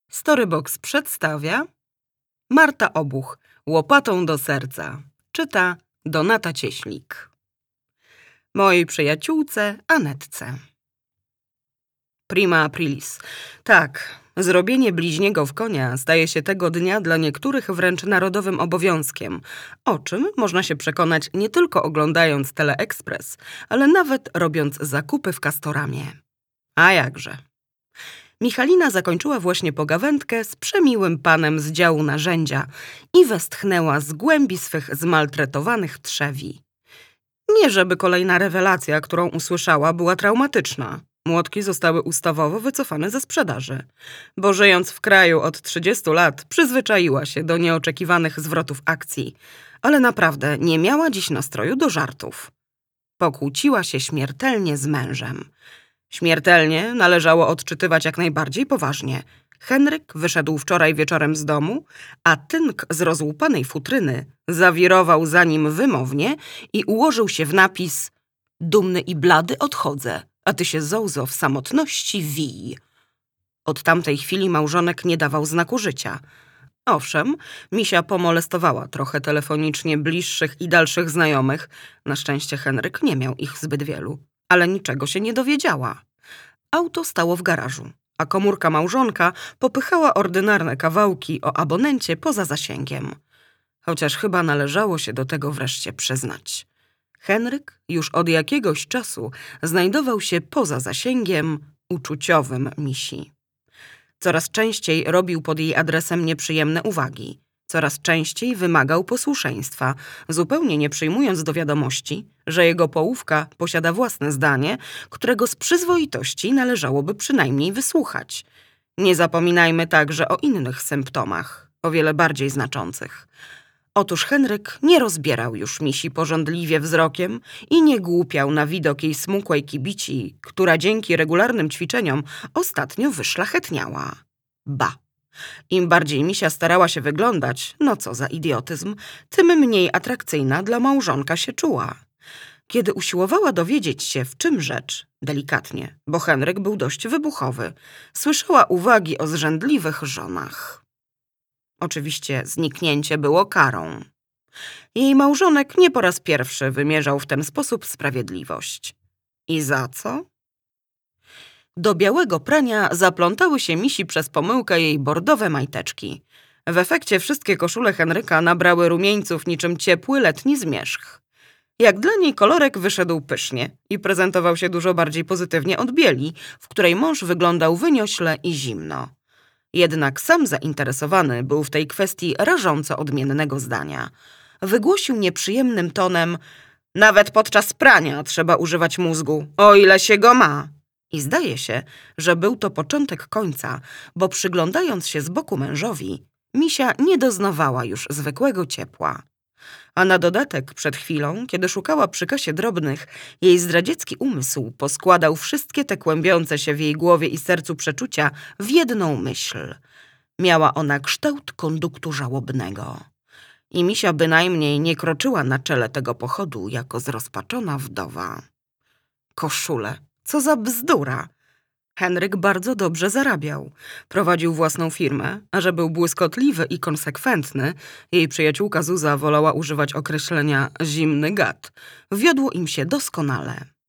Storybox przedstawia Marta Obuch, Łopatą do serca. Czyta Donata Cieślik. Mojej przyjaciółce Anetce. Prima aprilis. Tak, zrobienie bliźniego w konia staje się tego dnia dla niektórych wręcz narodowym obowiązkiem, o czym można się przekonać nie tylko oglądając Teleekspres, ale nawet robiąc zakupy w Castoramie. A jakże. Michalina zakończyła właśnie pogawędkę z przemiłym panem z działu narzędzia i westchnęła z głębi swych zmaltretowanych trzewi. Nie żeby kolejna rewelacja, którą usłyszała, była traumatyczna. Młotki zostały ustawowo wycofane ze sprzedaży, bo żyjąc w kraju od 30 lat przyzwyczaiła się do nieoczekiwanych zwrotów akcji, ale naprawdę nie miała dziś nastroju do żartów. Pokłóciła się śmiertelnie z mężem. Śmiertelnie należało odczytywać jak najbardziej poważnie. Henryk wyszedł wczoraj wieczorem z domu, a tynk z rozłupanej futryny zawirował za nim wymownie i ułożył się w napis: dumny i blady odchodzę, a ty się, zołzo, w samotności wij. Od tamtej chwili małżonek nie dawał znaku życia. Owszem, Misia pomolestowała trochę telefonicznie bliższych i dalszych znajomych. Na szczęście Henryk nie miał ich zbyt wielu, ale niczego się nie dowiedziała. Auto stało w garażu, a komórka małżonka popychała ordynarne kawałki o abonencie poza zasięgiem. Chociaż chyba należało się do tego wreszcie przyznać. Henryk już od jakiegoś czasu znajdował się poza zasięgiem uczuciowym Misi. Coraz częściej robił pod jej adresem nieprzyjemne uwagi. Coraz częściej wymagał posłuszeństwa, zupełnie nie przyjmując do wiadomości, że jego połówka posiada własne zdanie, którego z przyzwoitości należałoby przynajmniej wysłuchać. Nie zapominajmy także o innych symptomach, o wiele bardziej znaczących. Otóż Henryk nie rozbierał już Misi pożądliwie wzrokiem i nie głupiał na widok jej smukłej kibici, która dzięki regularnym ćwiczeniom ostatnio wyszlachetniała. Ba! Im bardziej Misia starała się wyglądać, no co za idiotyzm, tym mniej atrakcyjna dla małżonka się czuła. Kiedy usiłowała dowiedzieć się, w czym rzecz, delikatnie, bo Henryk był dość wybuchowy, słyszała uwagi o zrzędliwych żonach. Oczywiście zniknięcie było karą. Jej małżonek nie po raz pierwszy wymierzał w ten sposób sprawiedliwość. I za co? Do białego prania zaplątały się Misi przez pomyłkę jej bordowe majteczki. W efekcie wszystkie koszule Henryka nabrały rumieńców niczym ciepły letni zmierzch. Jak dla niej kolorek wyszedł pysznie i prezentował się dużo bardziej pozytywnie od bieli, w której mąż wyglądał wyniośle i zimno. Jednak sam zainteresowany był w tej kwestii rażąco odmiennego zdania. Wygłosił nieprzyjemnym tonem: nawet podczas prania trzeba używać mózgu, o ile się go ma. I zdaje się, że był to początek końca, bo przyglądając się z boku mężowi, Misia nie doznawała już zwykłego ciepła. A na dodatek przed chwilą, kiedy szukała przy kasie drobnych, jej zdradziecki umysł poskładał wszystkie te kłębiące się w jej głowie i sercu przeczucia w jedną myśl. Miała ona kształt konduktu żałobnego. I Misia bynajmniej nie kroczyła na czele tego pochodu jako zrozpaczona wdowa. Koszule, co za bzdura! Henryk bardzo dobrze zarabiał. Prowadził własną firmę, a że był błyskotliwy i konsekwentny, jej przyjaciółka Zuza wolała używać określenia zimny gad. Wiodło im się doskonale.